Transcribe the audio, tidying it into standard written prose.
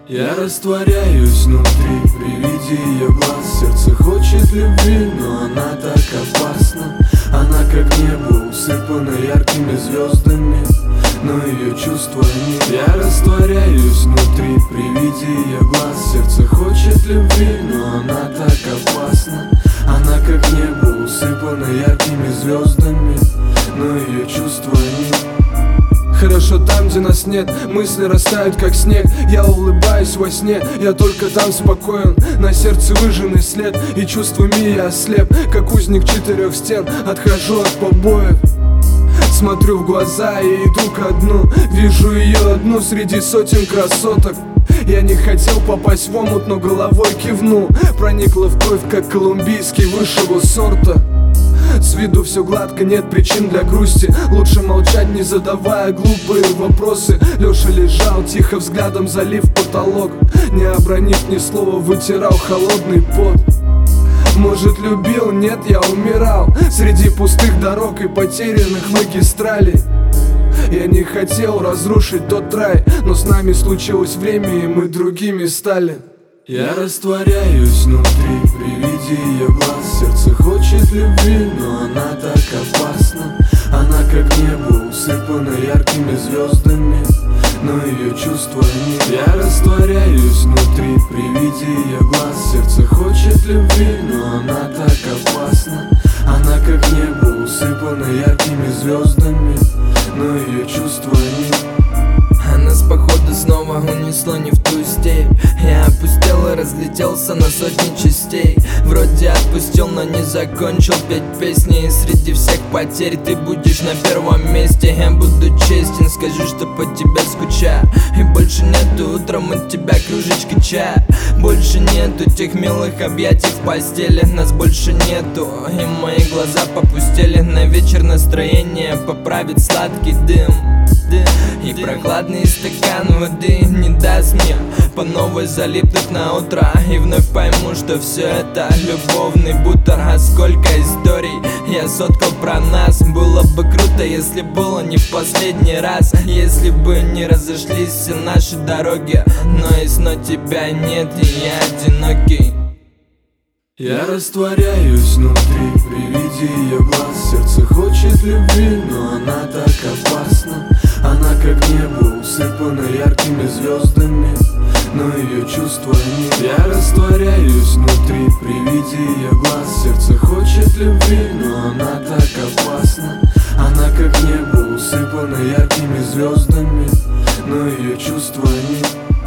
Я растворяюсь внутри при виде ее глаз. Сердце хочет любви, но она так опасна. Она как небо, усыпана яркими звездами, но ее чувства нет. Я растворяюсь внутри при виде ее глаз. Сердце хочет любви, но она так опасна. Она как небо, усыпана яркими звездами, но ее чувства нет. Хорошо там, где нас нет, мысли растают как снег. Я улыбаюсь во сне, я только там спокоен. На сердце выжженный след, и чувствами я ослеп, как узник 4 стен, отхожу от побоев. Смотрю в глаза и иду ко дну. Вижу ее одну среди сотен красоток. Я не хотел попасть в омут, но головой кивнул. Проникла в кровь, как колумбийский высшего сорта. С виду все гладко, нет причин для грусти. Лучше молчать, не задавая глупые вопросы. Леша лежал, тихо взглядом залив потолок. Не обронив ни слова, вытирал холодный пот. Может, любил? Нет, я умирал среди пустых дорог и потерянных магистралей. Я не хотел разрушить тот рай, но с нами случилось время, и мы другими стали. Я растворяюсь внутри при виде ее глаз. Сердце хочет любви, но она так опасна. Она как небо, усыпана яркими звездами, но ее чувства нет. Я растворяюсь внутри при виде ее глаз. Сердце хочет любви, но она так опасна. Она как небо, усыпана яркими звездами, но ее чувства нет. А нас походу снова унесло не в ту степь. Я опустел и разлетелся на сотни частей. Вроде отпустил, но не закончил петь песни. И среди всех потерь ты будешь на первом месте. Я буду честен, скажу, что по тебе скучаю. И больше нету утром от тебя кружечки чая. Больше нету тех милых объятий в постели. Нас больше нету, и мои глаза попустели. На вечер настроение поправит сладкий дым. И прохладный стакан воды не даст мне по новой залипнуть на утро. И вновь пойму, что все это любовный бутер. А сколько историй я соткал про нас. Было бы круто, если было не в последний раз. Если бы не разошлись все наши дороги. Но и снова тебя нет, и я одинокий. Я растворяюсь внутри при виде ее глаз. Сердце хочет любви, но она так опасна. Она как небо, усыпана яркими звездами, но ее чувства нет. Я растворяюсь внутри при виде ее глаз. Сердце хочет любви, но она так опасна. Она как небо, усыпана яркими звездами, но ее чувства нет.